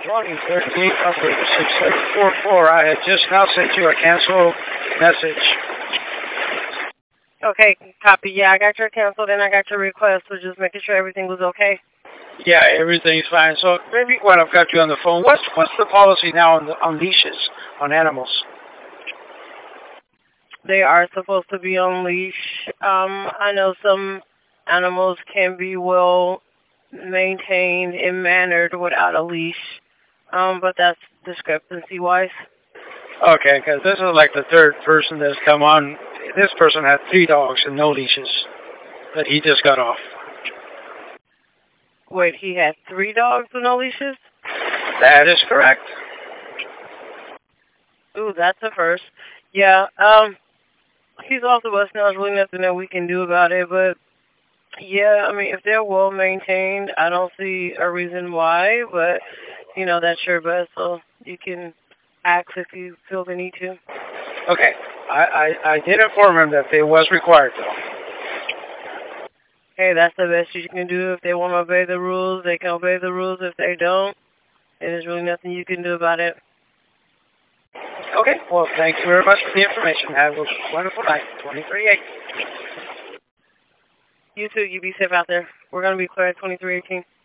2038 number 6744. I had just now sent you a cancel message. Okay, copy. Yeah, I got your canceled and I got your request, so just making sure everything was okay. Yeah, everything's fine. So maybe when I've got you on the phone, what's the policy now on leashes on animals? They are supposed to be on leash. I know some animals can be well maintained and mannered without a leash, but that's discrepancy-wise. Okay, because this is like the third person that's come on. This person had 3 dogs and no leashes, but he just got off. Wait, he had 3 dogs with no leashes? That is correct. Ooh, that's a first. Yeah, he's off the bus now. There's really nothing that we can do about it, but yeah, I mean, if they're well maintained, I don't see a reason why, but, you know, that's your best, so you can ask if you feel the need to. Okay, I did inform him that it was required, though. Hey, that's the best you can do. If they want to obey the rules, they can obey the rules. If they don't, there's really nothing you can do about it. Okay, well, thank you very much for the information. Have a wonderful night. 23-8. You too. You be safe out there. We're going to be clear at 2318.